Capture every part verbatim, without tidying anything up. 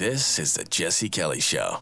This is the Jesse Kelly Show.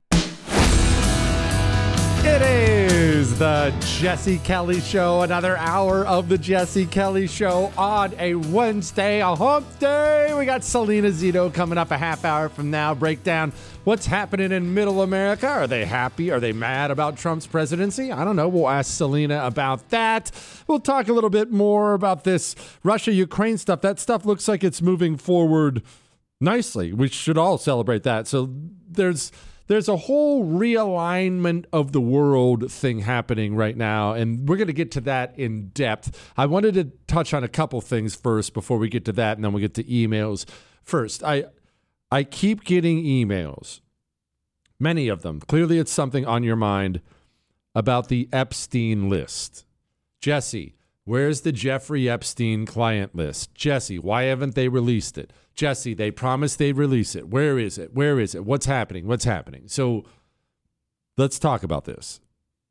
It is the Jesse Kelly Show, another hour of the Jesse Kelly Show on a Wednesday, a hump day. We got Selena Zito coming up a half hour from now. Break down what's happening in Middle America. Are they happy? Are they mad about Trump's presidency? I don't know. We'll ask Selena about that. We'll talk a little bit more about this Russia-Ukraine stuff. That stuff looks like it's moving forward nicely. We should all celebrate that. So there's... There's a whole realignment of the world thing happening right now, and we're going to get to that in depth. I wanted to touch on a couple things first before we get to that, and then we'll get to emails. First, I I keep getting emails, many of them. Clearly, it's something on your mind about the Epstein list. Jesse, where's the Jeffrey Epstein client list? Jesse, why haven't they released it? Jesse, they promised they'd release it. Where is it? Where is it? What's happening? What's happening? So let's talk about this.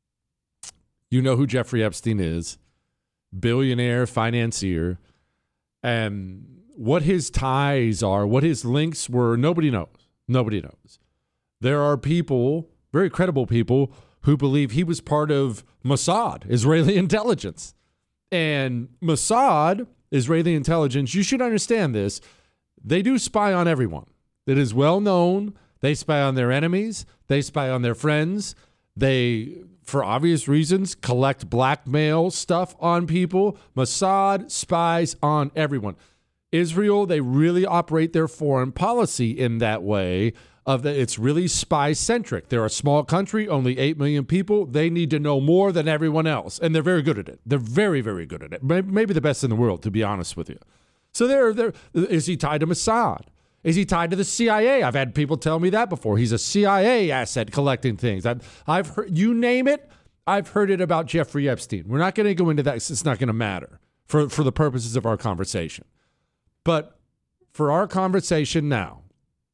You know who Jeffrey Epstein is, billionaire, financier, and what his ties are, what his links were, nobody knows. Nobody knows. There are people, very credible people, who believe he was part of Mossad, Israeli intelligence. And Mossad, Israeli intelligence, you should understand this, they do spy on everyone. It is well known. They spy on their enemies. They spy on their friends. They, for obvious reasons, collect blackmail stuff on people. Mossad spies on everyone. Israel, they really operate their foreign policy in that way. Of the, it's really spy-centric. They're a small country, only eight million people. They need to know more than everyone else, and they're very good at it. They're very, very good at it. Maybe the best in the world, to be honest with you. So there, there is he tied to Mossad? Is he tied to the C I A? I've had people tell me that before. He's a C I A asset collecting things. I've, I've heard, you name it, I've heard it about Jeffrey Epstein. We're not going to go into that. It's not going to matter for, for the purposes of our conversation. But for our conversation now,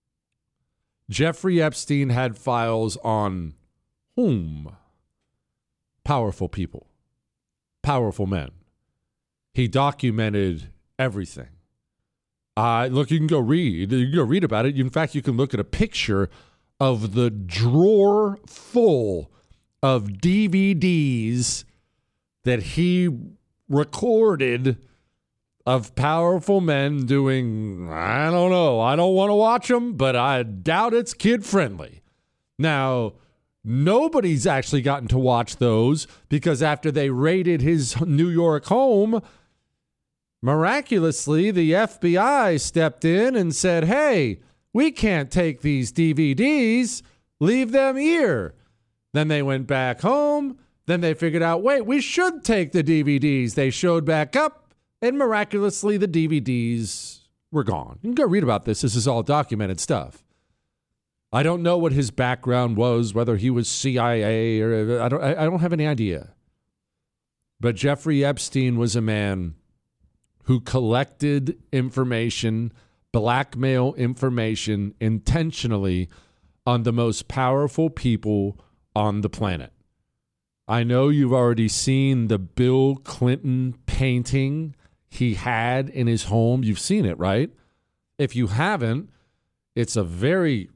Jeffrey Epstein had files on whom? Powerful people, powerful men. He documented everything. Uh, look, you can go read. You can go read about it. In fact, you can look at a picture of the drawer full of D V Ds that he recorded of powerful men doing, I don't know, I don't want to watch them, but I doubt it's kid-friendly. Now, nobody's actually gotten to watch those because after they raided his New York home, miraculously, the F B I stepped in and said, hey, we can't take these D V Ds. Leave them here. Then they went back home. Then they figured out, wait, we should take the D V Ds. They showed back up, and miraculously, the D V Ds were gone. You can go read about this. This is all documented stuff. I don't know what his background was, whether he was C I A or I don't, I don't have any idea. But Jeffrey Epstein was a man who collected information, blackmail information intentionally on the most powerful people on the planet. I know you've already seen the Bill Clinton painting he had in his home. You've seen it, right? If you haven't, it's a very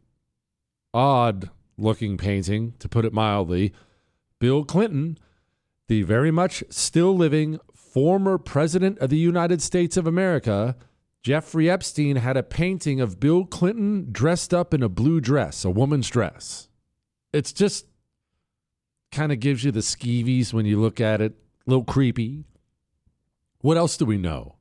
odd looking painting, to put it mildly. Bill Clinton, the very much still living former president of the United States of America, Jeffrey Epstein, had a painting of Bill Clinton dressed up in a blue dress, a woman's dress. It's just kind of gives you the skeevies when you look at it. A little creepy. What else do we know?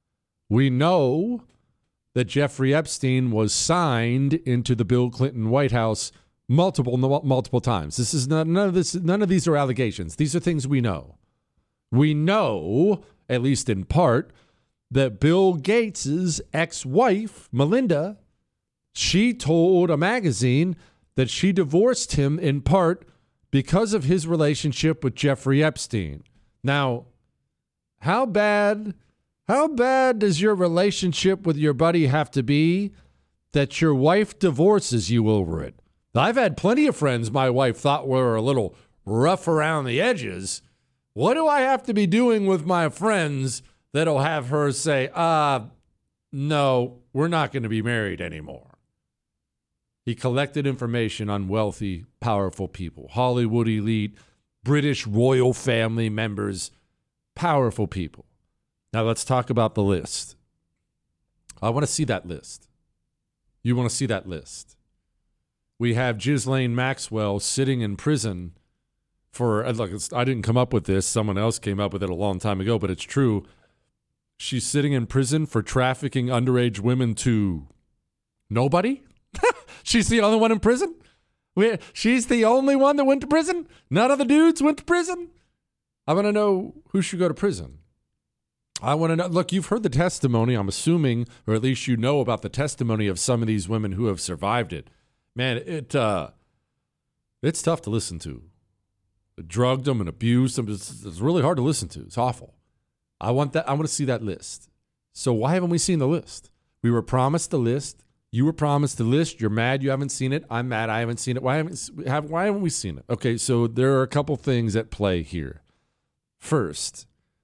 We know that Jeffrey Epstein was signed into the Bill Clinton White House multiple, multiple times. This is not, none of this. None of these are allegations. These are things we know. We know, at least in part, that Bill Gates' ex-wife, Melinda, she told a magazine that she divorced him in part because of his relationship with Jeffrey Epstein. Now, how bad, how bad does your relationship with your buddy have to be that your wife divorces you over it? I've had plenty of friends my wife thought were a little rough around the edges. What do I have to be doing with my friends that'll have her say, uh, no, we're not going to be married anymore? He collected information on wealthy, powerful people, Hollywood elite, British royal family members, powerful people. Now let's talk about the list. I want to see that list. You want to see that list. We have Ghislaine Maxwell sitting in prison for, look, it's, I didn't come up with this. Someone else came up with it a long time ago, but it's true. She's sitting in prison for trafficking underage women to nobody? She's the only one in prison? We, she's the only one that went to prison? None of the dudes went to prison? I want to know who should go to prison. I want to know. Look, you've heard the testimony, I'm assuming, or at least you know about the testimony of some of these women who have survived it. Man, it uh, it's tough to listen to. It drugged them and abused them. It's, it's really hard to listen to. It's awful. I want that. I want to see that list. So why haven't we seen the list? We were promised the list. You were promised the list. You're mad you haven't seen it. I'm mad I haven't seen it. Why haven't have, Why haven't we seen it? Okay, so there are a couple things at play here. First,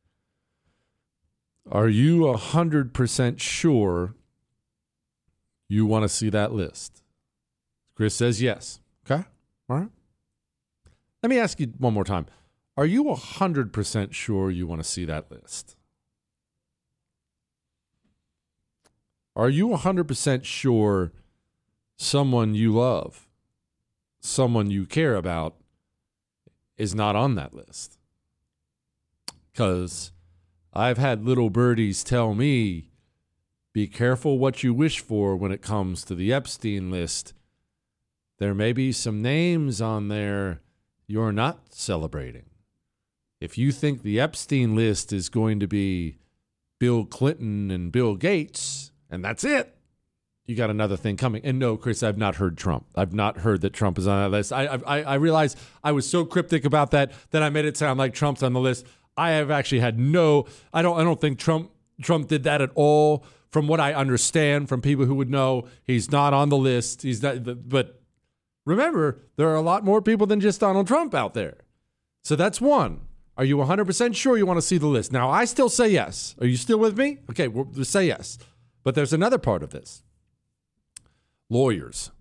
are you one hundred percent sure you want to see that list? Chris says yes. Okay. All right. Let me ask you one more time. Are you one hundred percent sure you want to see that list? Are you one hundred percent sure someone you love, someone you care about, is not on that list? Because I've had little birdies tell me, be careful what you wish for when it comes to the Epstein list. There may be some names on there you're not celebrating. If you think the Epstein list is going to be Bill Clinton and Bill Gates, and that's it, you got another thing coming. And no, Chris, I've not heard Trump. I've not heard that Trump is on that list. I I, I realized I was so cryptic about that that I made it sound like Trump's on the list. I have actually had no, I don't I don't think Trump Trump did that at all. From what I understand from people who would know, he's not on the list. He's not, but remember, there are a lot more people than just Donald Trump out there. So that's one. Are you one hundred percent sure you want to see the list? Now, I still say yes. Are you still with me? Okay, we'll just say yes. But there's another part of this. Lawyers.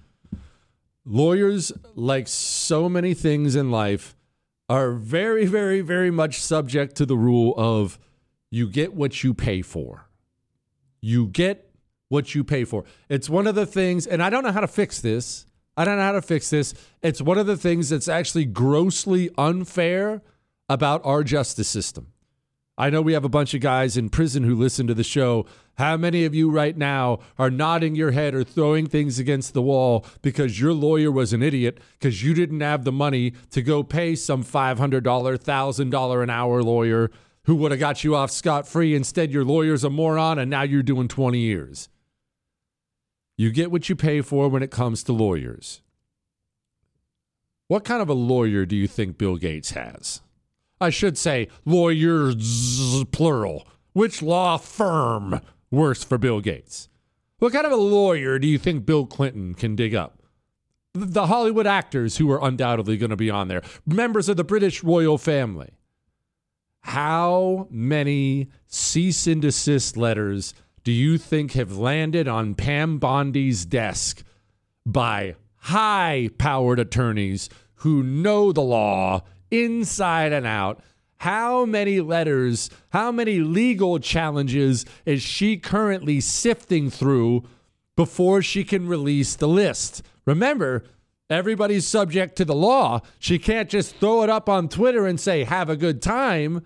Lawyers, like so many things in life, are very, very, very much subject to the rule of you get what you pay for. You get what you pay for. It's one of the things, and I don't know how to fix this. I don't know how to fix this. It's one of the things that's actually grossly unfair about our justice system. I know we have a bunch of guys in prison who listen to the show. How many of you right now are nodding your head or throwing things against the wall because your lawyer was an idiot because you didn't have the money to go pay some five hundred dollars, one thousand dollars an hour lawyer who would have got you off scot-free? Instead, your lawyer's a moron and now you're doing twenty years. You get what you pay for when it comes to lawyers. What kind of a lawyer do you think Bill Gates has? I should say lawyers, plural. Which law firm works for Bill Gates? What kind of a lawyer do you think Bill Clinton can dig up? The Hollywood actors who are undoubtedly going to be on there. Members of the British royal family. How many cease and desist letters do you think have landed on Pam Bondi's desk by high-powered attorneys who know the law inside and out? How many letters, how many legal challenges is she currently sifting through before she can release the list? Remember, everybody's subject to the law. She can't just throw it up on Twitter and say, have a good time.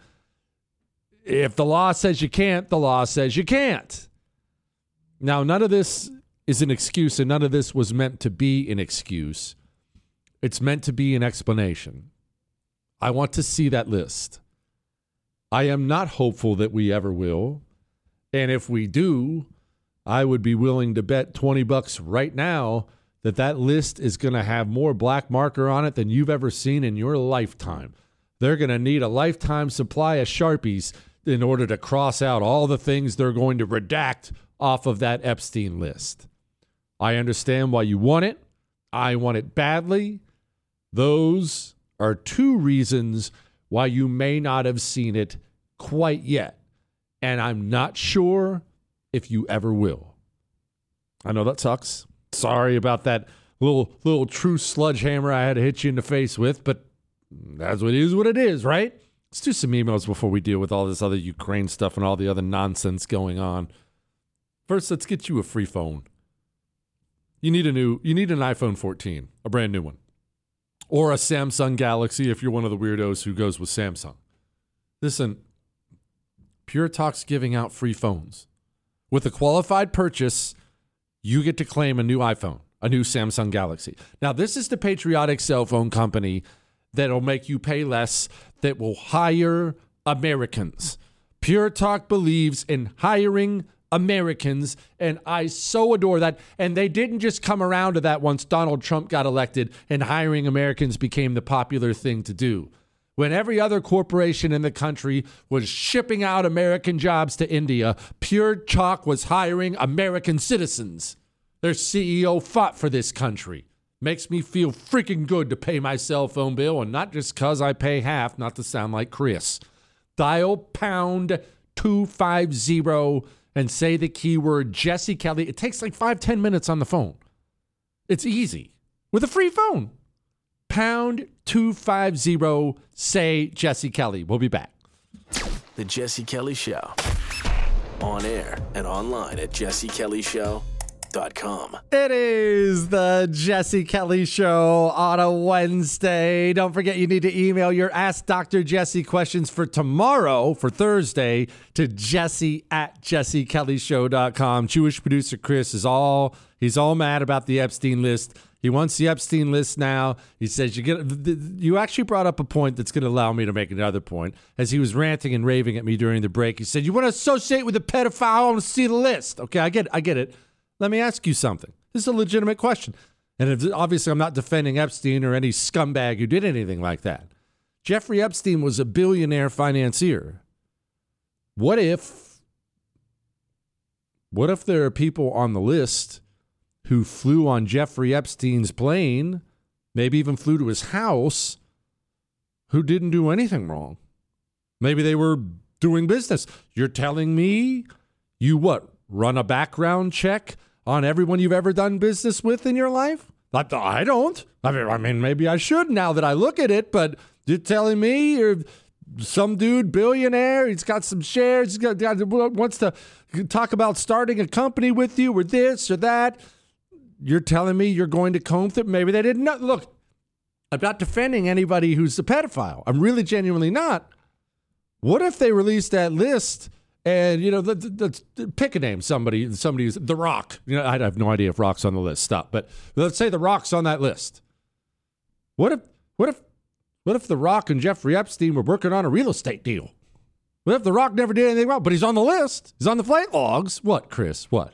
If the law says you can't, the law says you can't. Now, none of this is an excuse, and none of this was meant to be an excuse. It's meant to be an explanation. I want to see that list. I am not hopeful that we ever will. And if we do, I would be willing to bet twenty bucks right now that that list is going to have more black marker on it than you've ever seen in your lifetime. They're going to need a lifetime supply of Sharpies in order to cross out all the things they're going to redact off of that Epstein list. I understand why you want it. I want it badly. Those are two reasons why you may not have seen it quite yet. And I'm not sure if you ever will. I know that sucks. Sorry about that little little true sledgehammer I had to hit you in the face with, but that's what it is what it is, right? Let's do some emails before we deal with all this other Ukraine stuff and all the other nonsense going on. First, let's get you a free phone. You need a new, you need an iPhone fourteen, a brand new one. Or a Samsung Galaxy if you're one of the weirdos who goes with Samsung. Listen, Pure Talk's giving out free phones. With a qualified purchase, you get to claim a new iPhone, a new Samsung Galaxy. Now, this is the patriotic cell phone company that'll make you pay less, that will hire Americans. Pure Talk believes in hiring Americans, and I so adore that. And they didn't just come around to that once Donald Trump got elected and hiring Americans became the popular thing to do. When every other corporation in the country was shipping out American jobs to India, Pure Talk was hiring American citizens. Their C E O fought for this country. Makes me feel freaking good to pay my cell phone bill, and not just because I pay half, not to sound like Chris. Dial pound two five zero and say the keyword Jesse Kelly. It takes like five, ten minutes on the phone. It's easy with a free phone. Pound two five zero, say Jesse Kelly. We'll be back. The Jesse Kelly Show. On air and online at jesse kelly show dot com. It is the Jesse Kelly Show on a Wednesday. Don't forget you need to email your Ask Doctor Jesse questions for tomorrow, for Thursday, to jesse at jesse kelly show dot com. Jewish producer Chris is all, he's all mad about the Epstein list. He wants the Epstein list now. He says, you get. You actually brought up a point that's going to allow me to make another point. As he was ranting and raving at me during the break, he said, you want to associate with a pedophile? I want to see the list. Okay, I get I get it. Let me ask you something. This is a legitimate question. And if, obviously I'm not defending Epstein or any scumbag who did anything like that. Jeffrey Epstein was a billionaire financier. What if, what if there are people on the list who flew on Jeffrey Epstein's plane, maybe even flew to his house, who didn't do anything wrong? Maybe they were doing business. You're telling me you what? Run a background check on everyone you've ever done business with in your life? I, I don't. I mean, I mean, maybe I should now that I look at it, but you're telling me you're some dude, billionaire, he's got some shares, he's got, wants to talk about starting a company with you or this or that. You're telling me you're going to comb through? Maybe they didn't know. Look, I'm not defending anybody who's a pedophile. I'm really genuinely not. What if they released that list and, you know, let's, let's pick a name, somebody, somebody's The Rock. You know, I have no idea if Rock's on the list. Stop. But let's say The Rock's on that list. What if, what if, what if The Rock and Jeffrey Epstein were working on a real estate deal? What if The Rock never did anything wrong, but he's on the list? He's on the flight logs. What, Chris? What?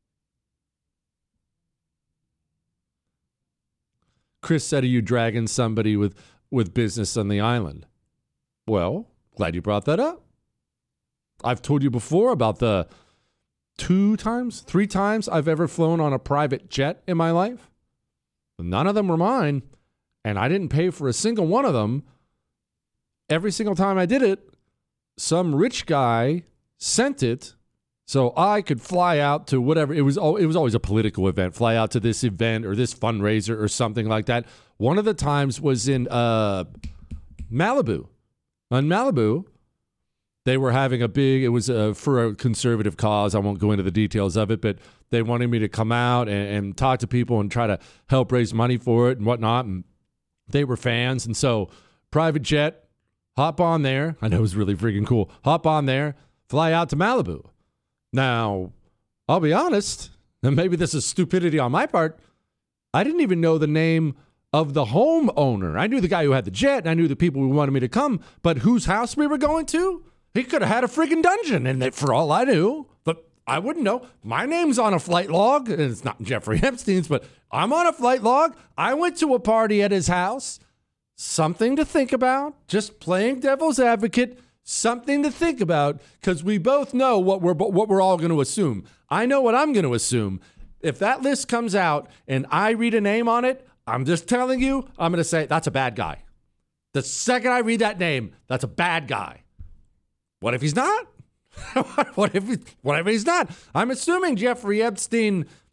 Chris said, are you dragging somebody with, with business on the island? Well, glad you brought that up. I've told you before about the two times, three times I've ever flown on a private jet in my life. None of them were mine, and I didn't pay for a single one of them. Every single time I did it, some rich guy sent it so I could fly out to whatever. It was, it was always a political event, fly out to this event or this fundraiser or something like that. One of the times was in uh, Malibu. On Malibu, they were having a big, it was uh, for a conservative cause. I won't go into the details of it, but they wanted me to come out and, and talk to people and try to help raise money for it and whatnot. And they were fans. And so private jet, hop on there. I know it was really freaking cool. Hop on there, fly out to Malibu. Now, I'll be honest, and maybe this is stupidity on my part. I didn't even know the name of the homeowner. I knew the guy who had the jet, and I knew the people who wanted me to come, but whose house we were going to? He could have had a freaking dungeon in it for all I knew, but I wouldn't know. My name's on a flight log, and it's not Jeffrey Epstein's, but I'm on a flight log. I went to a party at his house. Something to think about. Just playing devil's advocate. Something to think about, because we both know what we're what we're all going to assume. I know what I'm going to assume. If that list comes out and I read a name on it, I'm just telling you, I'm going to say that's a bad guy. The second I read that name, that's a bad guy. What if he's not? what if he, what if he's not? I'm assuming Jeffrey Epstein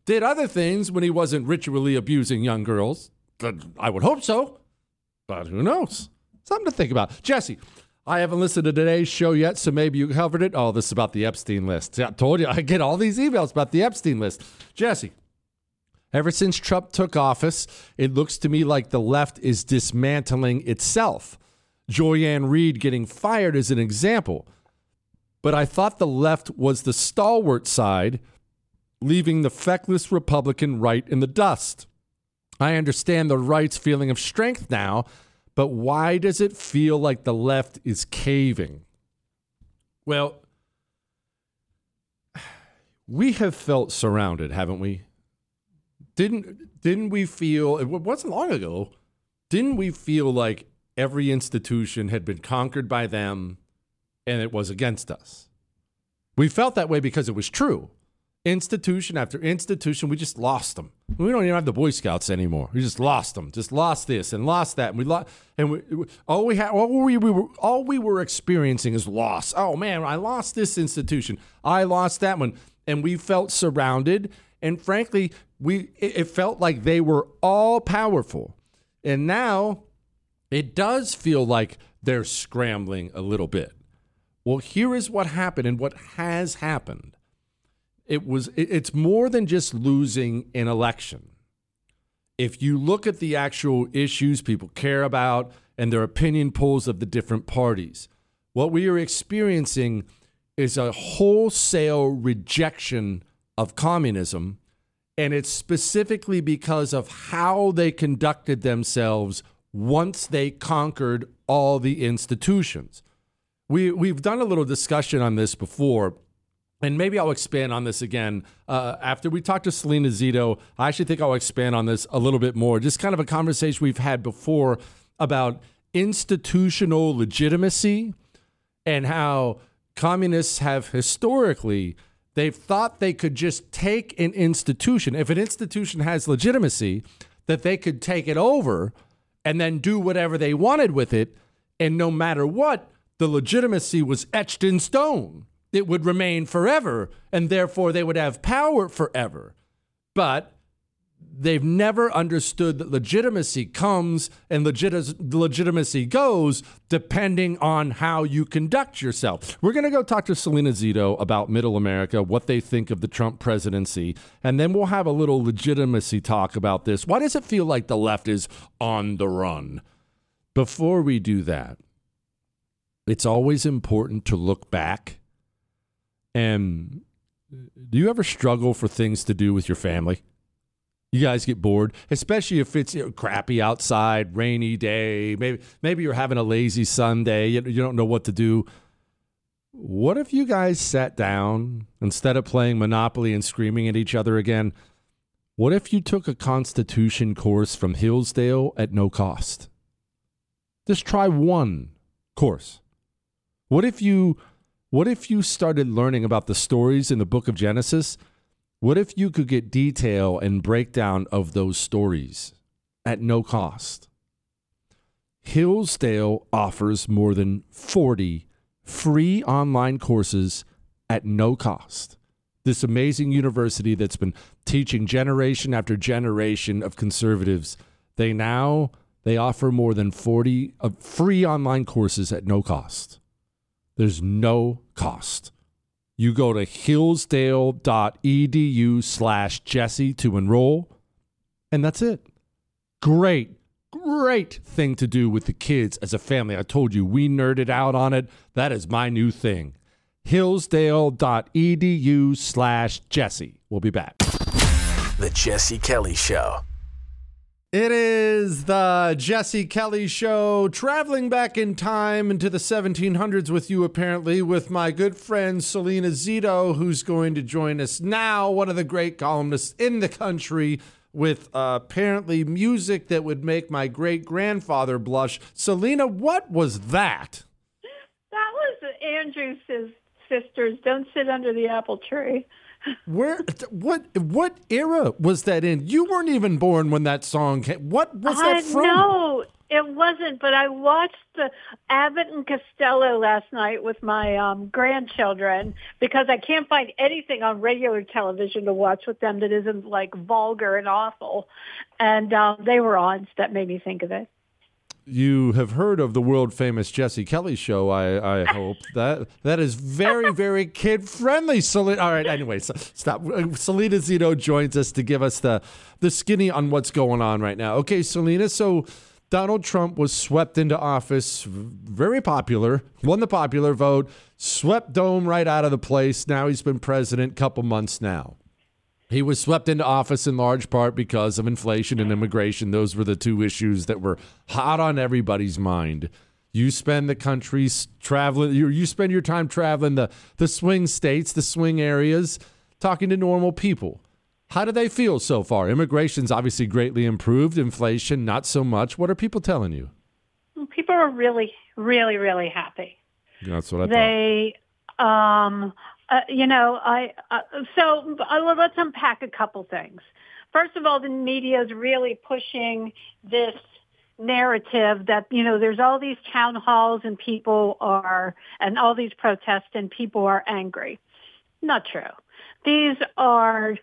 did other things when he wasn't ritually abusing young girls. I would hope so, but who knows? Something to think about. Jesse, I haven't listened to today's show yet, so maybe you covered it. Oh, this is about the Epstein list. I told you, I get all these emails about the Epstein list. Jesse, ever since Trump took office, it looks to me like the left is dismantling itself. Joyanne Reid getting fired is an example. But I thought the left was the stalwart side, leaving the feckless Republican right in the dust. I understand the right's feeling of strength now, but why does it feel like the left is caving? Well, we have felt surrounded, haven't we? Didn't didn't we feel, it wasn't long ago, didn't we feel like every institution had been conquered by them and it was against us? We felt that way because it was true. Institution after institution, we just lost them. We don't even have the Boy Scouts anymore. We just lost them. Just lost this and lost that. And we lost, and we, all we had, all we, we were, all we were experiencing is loss. Oh man, I lost this institution. I lost that one, and we felt surrounded. And frankly, we it, it felt like they were all powerful. And now it does feel like they're scrambling a little bit. Well, here is what happened and what has happened. It was. It's more than just losing an election. If you look at the actual issues people care about and their opinion polls of the different parties, what we are experiencing is a wholesale rejection of communism, and it's specifically because of how they conducted themselves once they conquered all the institutions. We, we've done a little discussion on this before, and maybe I'll expand on this again. Uh, after we talked to Selena Zito, I actually think I'll expand on this a little bit more. Just kind of a conversation we've had before about institutional legitimacy and how communists have historically, they've thought they could just take an institution. If an institution has legitimacy, that they could take it over and then do whatever they wanted with it. And no matter what, the legitimacy was etched in stone. It would remain forever, and therefore they would have power forever. But they've never understood that legitimacy comes and legit- legitimacy goes depending on how you conduct yourself. We're going to go talk to Selena Zito about Middle America, what they think of the Trump presidency, and then we'll have a little legitimacy talk about this. Why does it feel like the left is on the run? Before we do that, it's always important to look back. And do you ever struggle for things to do with your family? You guys get bored, especially if it's, you know, crappy outside, rainy day. Maybe maybe you're having a lazy Sunday. You, you don't know what to do. What if you guys sat down, instead of playing Monopoly and screaming at each other again, what if you took a Constitution course from Hillsdale at no cost? Just try one course. What if you... What if you started learning about the stories in the book of Genesis? What if you could get detail and breakdown of those stories at no cost? Hillsdale offers more than forty free online courses at no cost. This amazing university that's been teaching generation after generation of conservatives, they now they offer more than forty uh, free online courses at no cost. There's no cost. You go to hillsdale.edu slash Jesse to enroll, and that's it. Great, great thing to do with the kids as a family. I told you, we nerded out on it. That is my new thing. hillsdale.edu slash Jesse. We'll be back. The Jesse Kelly Show. It is the Jesse Kelly Show, traveling back in time into the seventeen hundreds with you, apparently, with my good friend Selena Zito, who's going to join us now, one of the great columnists in the country, with uh, apparently music that would make my great-grandfather blush. Selena, what was that? That was Andrew's sisters, Don't Sit Under the Apple Tree. Where, what, what era was that in? You weren't even born when that song came. What was that uh, from? No, It wasn't, but I watched the Abbott and Costello last night with my um, grandchildren because I can't find anything on regular television to watch with them that isn't like vulgar and awful. And um, they were on, so that made me think of it. You have heard of the world famous Jesse Kelly show, I, I hope. that That is very, very kid-friendly. Selena, all right, anyway, so, stop. Selena Zito joins us to give us the, the skinny on what's going on right now. Okay, Selena, so Donald Trump was swept into office, very popular, won the popular vote, swept Dome right out of the place. Now he's been president a couple months now. He was swept into office in large part because of inflation and immigration. Those were the two issues that were hot on everybody's mind. You spend the country traveling, you, you spend your time traveling the, the swing states, the swing areas, talking to normal people. How do they feel so far? Immigration's obviously greatly improved. Inflation, not so much. What are people telling you? People are really, really, really happy. That's what I they, thought. Um, uh, you know, I uh, so uh, let's unpack a couple things. First of all, the media is really pushing this narrative that, you know, there's all these town halls and people are, and all these protests and people are angry. Not true. These are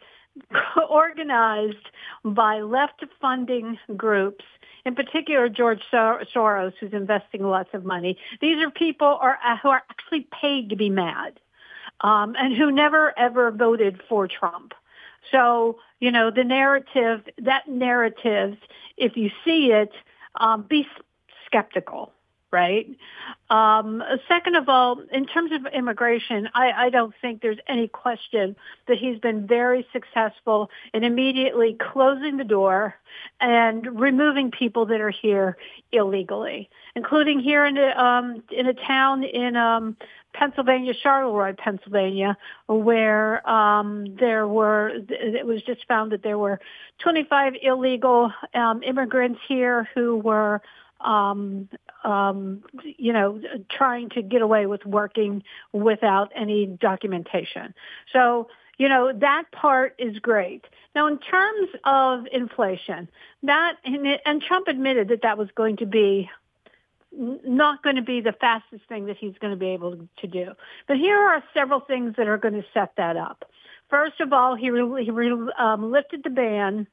organized by left funding groups, in particular George Soros, who's investing lots of money. These are people are, who are actually paid to be mad, um, and who never, ever voted for Trump. So, you know, the narrative, that narrative, if you see it, um, be skeptical. Right. Um, second of all, in terms of immigration, I, I don't think there's any question that he's been very successful in immediately closing the door and removing people that are here illegally, including here in a, um, in a town in um, Pennsylvania, Charleroi, Pennsylvania, where um, there were, it was just found that there were twenty-five illegal um, immigrants here who were Um, um, you know, trying to get away with working without any documentation. So, you know, that part is great. Now, in terms of inflation, that, and, it, and Trump admitted that that was going to be not going to be the fastest thing that he's going to be able to do. But here are several things that are going to set that up. First of all, he, re, he re, um, lifted the ban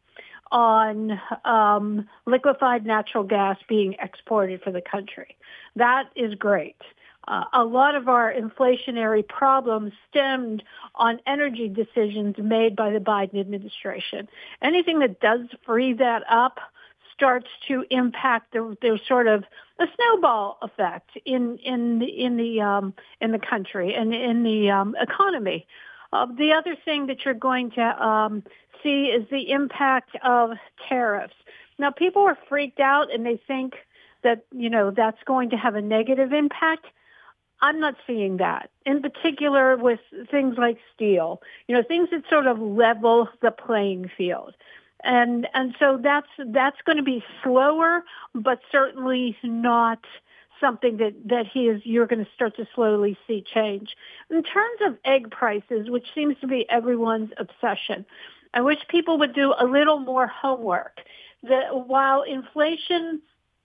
on um, liquefied natural gas being exported for the country. That is great. Uh, a lot of our inflationary problems stemmed on energy decisions made by the Biden administration. Anything that does free that up starts to impact the, the sort of a snowball effect in in the in the um, in the country and in the um, economy. Uh, the other thing that you're going to um, see is the impact of tariffs. Now, people are freaked out and they think that, you know, that's going to have a negative impact. I'm not seeing that, in particular with things like steel, you know, things that sort of level the playing field. And and so that's that's going to be slower, but certainly not something that, that he is, you're going to start to slowly see change. In terms of egg prices, which seems to be everyone's obsession, I wish people would do a little more homework. That while inflation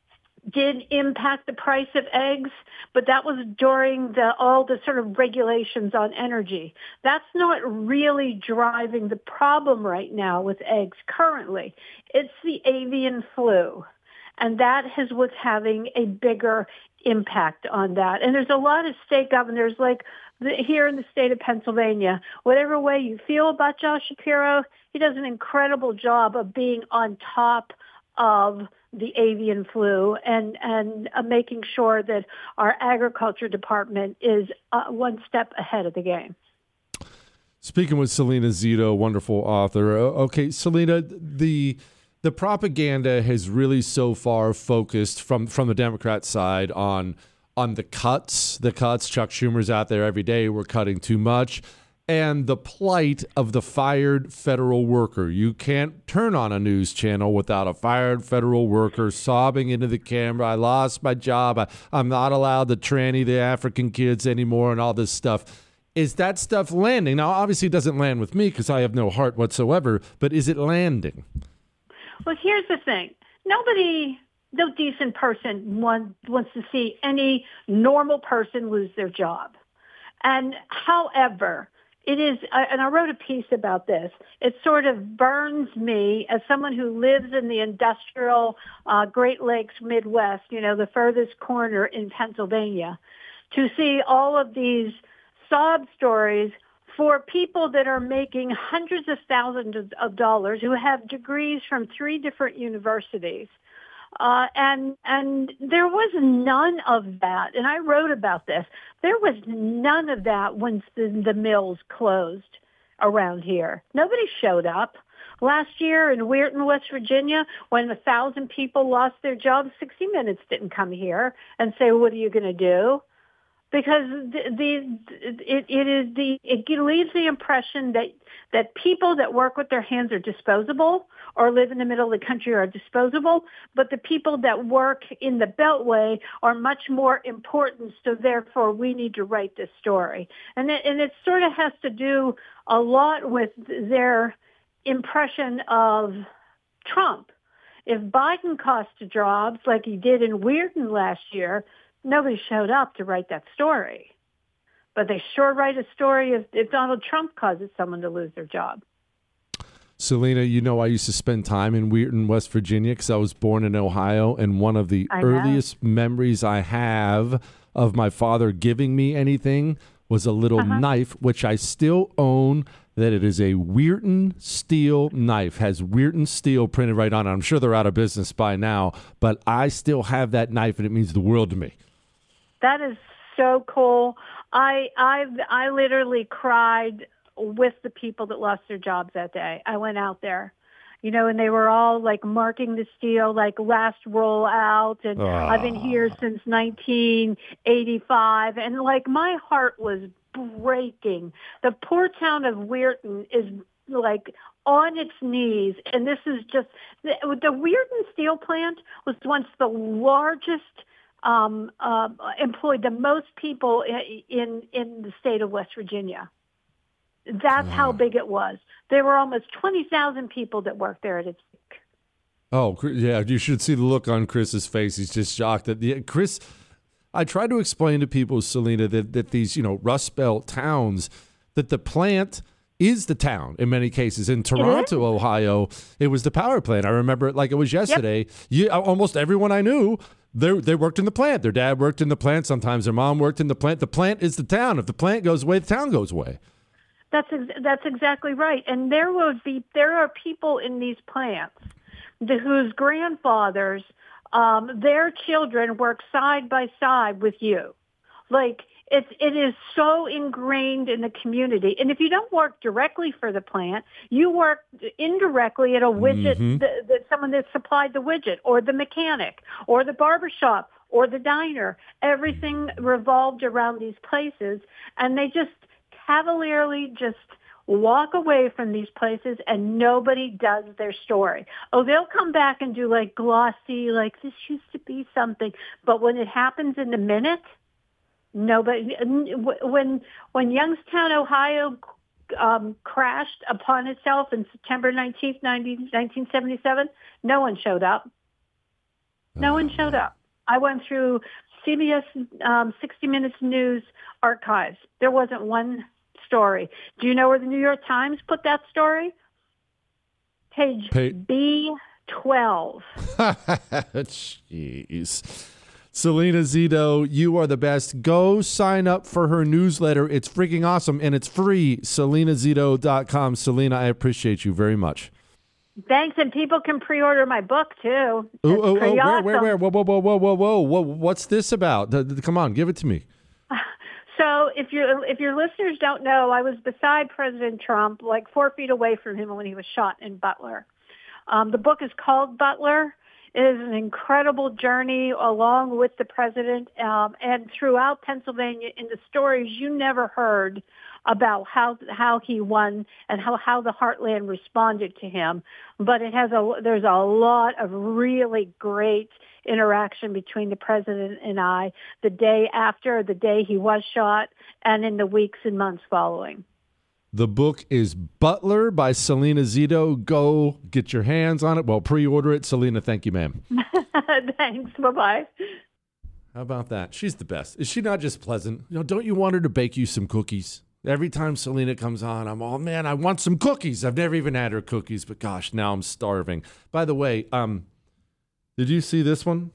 did impact the price of eggs, but that was during the, all the sort of regulations on energy. That's not really driving the problem right now with eggs currently. It's the avian flu. And that is what's having a bigger impact on that. And there's a lot of state governors, like the, here in the state of Pennsylvania, whatever way you feel about Josh Shapiro, he does an incredible job of being on top of the avian flu and, and uh, making sure that our agriculture department is uh, one step ahead of the game. Speaking with Selena Zito, wonderful author. Okay, Selena, the... The propaganda has really so far focused from, from the Democrat side on on the cuts, the cuts. Chuck Schumer's out there every day. We're cutting too much. And the plight of the fired federal worker. You can't turn on a news channel without a fired federal worker sobbing into the camera. I lost my job. I, I'm not allowed to tranny the African kids anymore and all this stuff. Is that stuff landing? Now, obviously it doesn't land with me because I have no heart whatsoever, but is it landing? Well, here's the thing. Nobody no decent person want, wants to see any normal person lose their job. And however, it is, and I wrote a piece about this, it sort of burns me as someone who lives in the industrial uh, Great Lakes Midwest, you know, the furthest corner in Pennsylvania, to see all of these sob stories for people that are making hundreds of thousands of, of dollars, who have degrees from three different universities. Uh, and and there was none of that. And I wrote about this. There was none of that once the, the mills closed around here. Nobody showed up. Last year in Weirton, West Virginia, when a thousand people lost their jobs, sixty minutes didn't come here and say, what are you going to do? Because the, the it, it is the it leaves the impression that that people that work with their hands are disposable, or live in the middle of the country are disposable, but the people that work in the Beltway are much more important. So therefore, we need to write this story, and it, and it sort of has to do a lot with their impression of Trump. If Biden cost jobs like he did in Weirton last year, nobody showed up to write that story. But they sure write a story if, if Donald Trump causes someone to lose their job. Selena, you know, I used to spend time in Weirton, West Virginia, because I was born in Ohio. And one of the I know. earliest memories I have of my father giving me anything was a little Uh-huh. knife, which I still own, that it is a Weirton steel knife, has Weirton steel printed right on it. I'm sure they're out of business by now, but I still have that knife, and it means the world to me. That is so cool. I I I literally cried with the people that lost their jobs that day. I went out there, you know, and they were all like marking the steel, like last roll out. And Oh. I've been here since nineteen eighty-five. And like my heart was breaking. The poor town of Weirton is like on its knees. And this is just, the, the Weirton steel plant was once the largest Um, uh, employed the most people in, in in the state of West Virginia. That's how big it was. There were almost twenty thousand people that worked there at its peak. Oh, Chris- yeah, you should see the look on Chris's face. He's just shocked that the Chris. I try to explain to people, Selena, that, that these, you know, Rust Belt towns, that the plant is the town in many cases. In Toronto, Ohio, it was the power plant. I remember it like it was yesterday. Yep. You, almost everyone I knew, they they worked in the plant. Their dad worked in the plant. Sometimes their mom worked in the plant. The plant is the town. If the plant goes away, the town goes away. That's ex- that's exactly right. And there would be there are people in these plants the, whose grandfathers, um, their children work side by side with you. Like it's it is so ingrained in the community. And if you don't work directly for the plant, you work indirectly at a widget Mhm. that, that someone that supplied the widget, or the mechanic, or the barbershop, or the diner. Everything revolved around these places, and they just cavalierly just walk away from these places, and nobody does their story. Oh, they'll come back and do like glossy, like this used to be something. But when it happens in a minute, nobody. When when Youngstown, Ohio, um, crashed upon itself in September nineteenth, nineteen seventy-seven, no one showed up. No Oh, one showed up. I went through C B S um, sixty minutes News archives. There wasn't one story. Do you know where the New York Times put that story? Page Pa- B twelve. Jeez. Selena Zito, you are the best. Go sign up for her newsletter. It's freaking awesome, and it's free. selena zito dot com. Selena, I appreciate you very much. Thanks, and people can pre-order my book, too. Oh, It's oh, oh, pretty where, awesome. where, where? Whoa, whoa, whoa, whoa, whoa, whoa, whoa. What's this about? Th- th- Come on, give it to me. So if your if your listeners don't know, I was beside President Trump, like four feet away from him when he was shot in Butler. Um, the book is called Butler. It is an incredible journey along with the president um, and throughout Pennsylvania in the stories you never heard about how how he won and how, how the Heartland responded to him. But it has a there's a lot of really great interaction between the president and I the day after, the day he was shot, and in the weeks and months following. The book is Butler by Selena Zito. Go get your hands on it. Well, pre-order it. Selena, thank you, ma'am. Thanks. Bye-bye. How about that? She's the best. Is she not just pleasant? You know, don't you want her to bake you some cookies? Every time Selena comes on, I'm all, man, I want some cookies. I've never even had her cookies, but gosh, now I'm starving. By the way, um, did you see this one?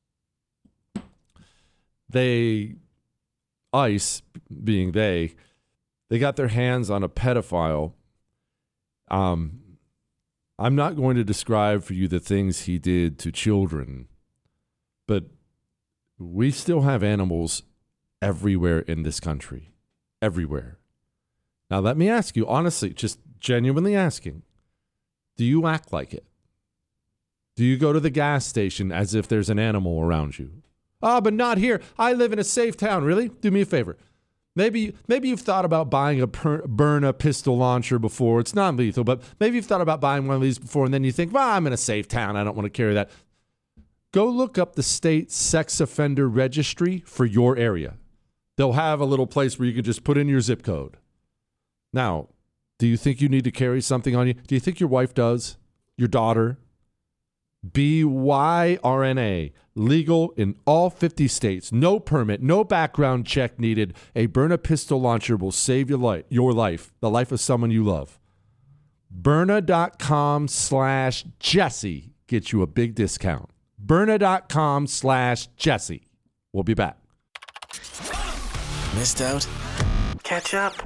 They, ICE, being they, they got their hands on a pedophile. Um, I'm not going to describe for you the things he did to children, but we still have animals everywhere in this country. Everywhere. Now, let me ask you, honestly, just genuinely asking, do you act like it? Do you go to the gas station as if there's an animal around you? Ah, oh, but not here. I live in a safe town. Really? Do me a favor. Maybe maybe you've thought about buying a per- Byrna pistol launcher before. It's not lethal, but maybe you've thought about buying one of these before, and then you think, well, I'm in a safe town. I don't want to carry that. Go look up the state sex offender registry for your area. They'll have a little place where you can just put in your zip code. Now, do you think you need to carry something on you? Do you think your wife does? Your daughter? B Y R N A. Legal in all fifty states. No permit, no background check needed. A Byrna pistol launcher will save your life, your life, the life of someone you love. Byrna.com slash Jesse gets you a big discount. Byrna.com slash Jesse. We'll be back. Missed out? Catch up.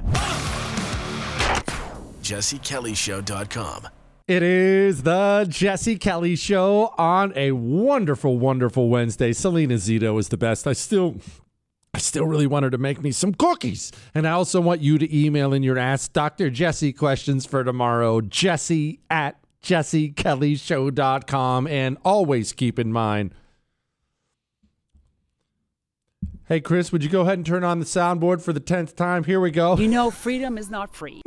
Jesse Kelly Show dot com. It is the Jesse Kelly Show on a wonderful, wonderful Wednesday. Selena Zito is the best. I still, I still really want her to make me some cookies. And I also want you to email in your Ask Doctor Jesse questions for tomorrow. Jesse at Jesse Kelly Show dot com. And always keep in mind, hey, Chris, would you go ahead and turn on the soundboard for the tenth time? Here we go. You know, freedom is not free.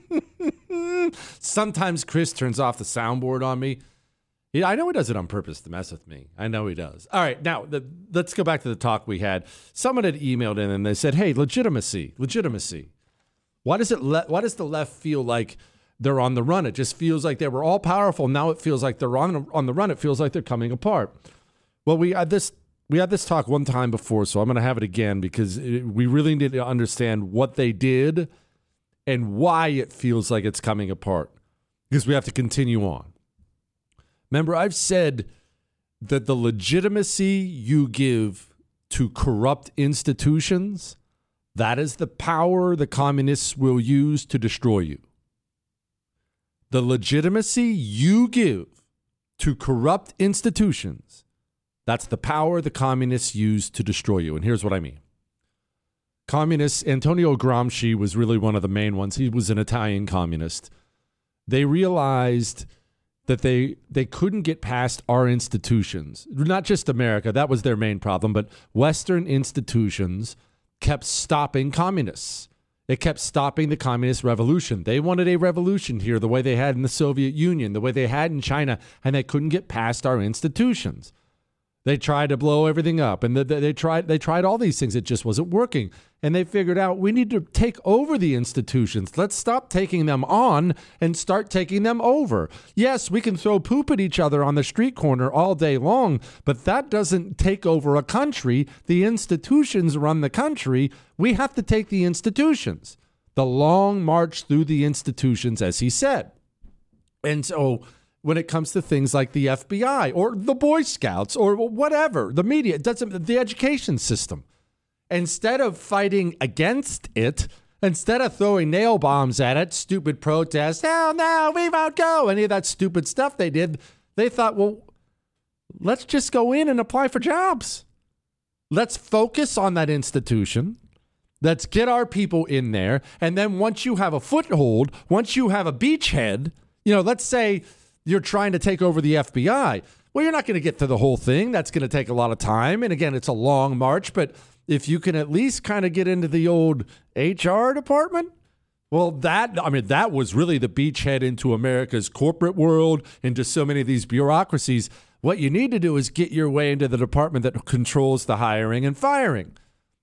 Sometimes Chris turns off the soundboard on me. He, I know he does it on purpose to mess with me. I know he does. All right, now, the, let's go back to the talk we had. Someone had emailed in and they said, hey, legitimacy, legitimacy. Why does it? Le- why does the left feel like they're on the run? It just feels like they were all powerful. Now it feels like they're on, on the run. It feels like they're coming apart. Well, we had this... We had this talk one time before, so I'm going to have it again because it, we really need to understand what they did and why it feels like it's coming apart, because we have to continue on. Remember, I've said that the legitimacy you give to corrupt institutions, that is the power the communists will use to destroy you. The legitimacy you give to corrupt institutions, that's the power the communists use to destroy you. And here's what I mean. Communists, Antonio Gramsci was really one of the main ones. He was an Italian communist. They realized that they they couldn't get past our institutions. Not just America, that was their main problem, but Western institutions kept stopping communists. It kept stopping the communist revolution. They wanted a revolution here the way they had in the Soviet Union, the way they had in China, and they couldn't get past our institutions. They tried to blow everything up, and they, they tried they tried all these things. It just wasn't working. And they figured out we need to take over the institutions. Let's stop taking them on and start taking them over. Yes, we can throw poop at each other on the street corner all day long, but that doesn't take over a country. The institutions run the country. We have to take the institutions. The long march through the institutions, as he said. And so when it comes to things like the F B I or the Boy Scouts or whatever, the media, it doesn't, the education system, instead of fighting against it, instead of throwing nail bombs at it, stupid protests, hell no, we won't go, any of that stupid stuff they did, they thought, well, let's just go in and apply for jobs. Let's focus on that institution. Let's get our people in there. And then once you have a foothold, once you have a beachhead, you know, let's say you're trying to take over the F B I. Well, you're not going to get through the whole thing. That's going to take a lot of time. And again, it's a long march. But if you can at least kind of get into the old H R department, well, that, I mean, that was really the beachhead into America's corporate world, into so many of these bureaucracies. What you need to do is get your way into the department that controls the hiring and firing.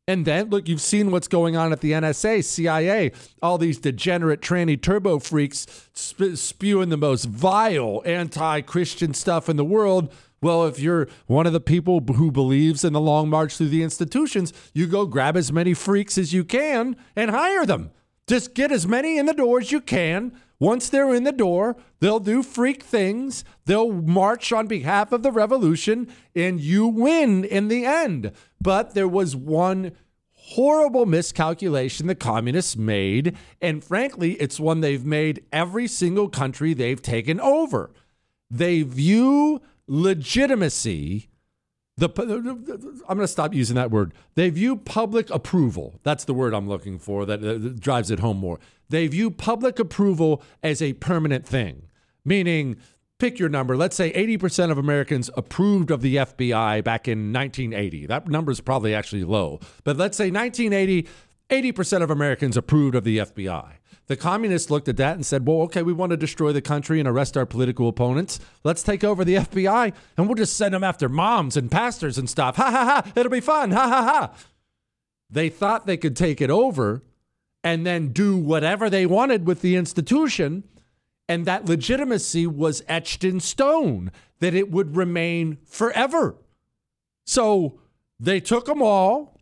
And then, look, you've seen what's going on at the N S A, C I A, all these degenerate tranny turbo freaks sp- spewing the most vile anti-Christian stuff in the world. Well, if you're one of the people who believes in the long march through the institutions, you go grab as many freaks as you can and hire them. Just get as many in the door as you can. Once they're in the door, they'll do freak things. They'll march on behalf of the revolution, and you win in the end. But there was one horrible miscalculation the communists made, and frankly, it's one they've made every single country they've taken over. They view legitimacy, the I'm going to stop using that word. They view public approval. That's the word I'm looking for that, that drives it home more. They view public approval as a permanent thing, meaning pick your number. Let's say eighty percent of Americans approved of the F B I back in nineteen eighty. That number is probably actually low. But let's say nineteen eighty, eighty percent of Americans approved of the F B I. The communists looked at that and said, well, okay, we want to destroy the country and arrest our political opponents. Let's take over the F B I and we'll just send them after moms and pastors and stuff. Ha, ha, ha. It'll be fun. Ha, ha, ha. They thought they could take it over and then do whatever they wanted with the institution. And that legitimacy was etched in stone, that it would remain forever. So they took them all,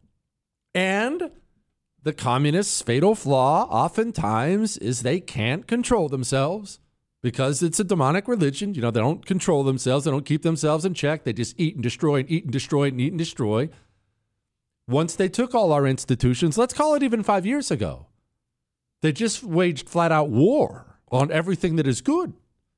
and the communists' fatal flaw oftentimes is they can't control themselves because it's a demonic religion. You know, they don't control themselves. They don't keep themselves in check. They just eat and destroy and eat and destroy and eat and destroy. Once they took all our institutions, let's call it even five years ago, they just waged flat out war on everything that is good.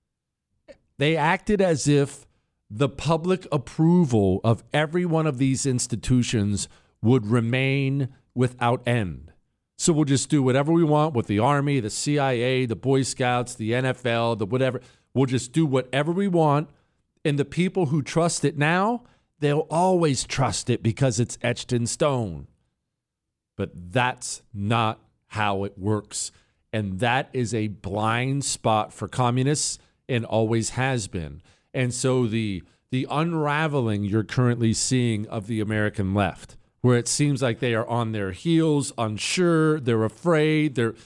They acted as if the public approval of every one of these institutions would remain without end. So we'll just do whatever we want with the Army, the C I A, the Boy Scouts, the N F L, the whatever. We'll just do whatever we want. And the people who trust it now, they'll always trust it because it's etched in stone. But that's not how it works. And that is a blind spot for communists and always has been. And so the the unraveling you're currently seeing of the American left, where it seems like they are on their heels, unsure, they're afraid, they're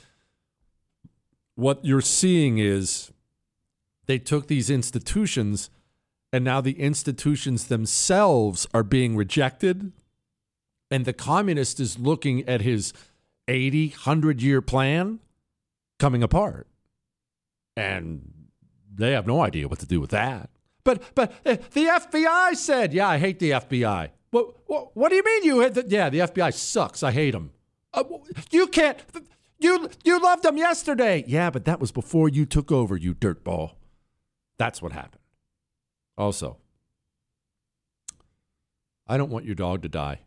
what you're seeing is they took these institutions and now the institutions themselves are being rejected. And the communist is looking at his eighty, one hundred year plan coming apart. And they have no idea what to do with that. But but uh, the F B I said, yeah, I hate the F B I. What, what, what do you mean you hate the, yeah, the F B I sucks. I hate them. Uh, you can't, you, you loved them yesterday. Yeah, but that was before you took over, you dirtball. That's what happened. Also, I don't want your dog to die.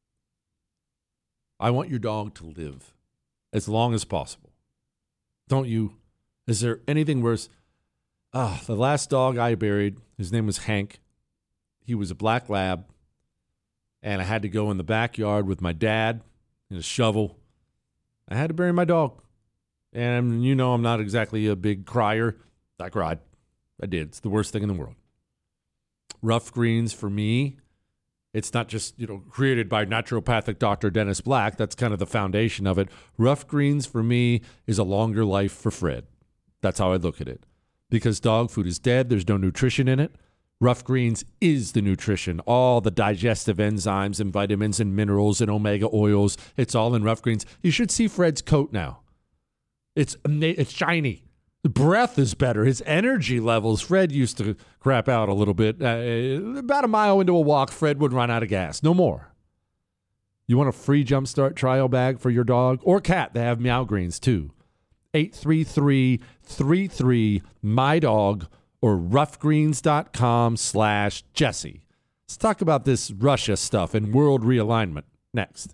I want your dog to live as long as possible. Don't you? Is there anything worse? Ah, the last dog I buried, his name was Hank. He was a black lab. And I had to go in the backyard with my dad and a shovel. I had to bury my dog. And you know I'm not exactly a big crier. I cried. I did. It's the worst thing in the world. Rough Greens for me, it's not just, you know, created by naturopathic Doctor Dennis Black. That's kind of the foundation of it. Rough Greens for me is a longer life for Fred. That's how I look at it. Because dog food is dead. There's no nutrition in it. Rough Greens is the nutrition. All the digestive enzymes and vitamins and minerals and omega oils. It's all in Rough Greens. You should see Fred's coat now. It's it's shiny. The breath is better. His energy levels. Fred used to crap out a little bit. Uh, about a mile into a walk, Fred would run out of gas. No more. You want a free Jumpstart trial bag for your dog or cat? They have Meow Greens too. eight three three, three three, M Y D O G or roughgreens.com slash Jesse. Let's talk about this Russia stuff and world realignment next.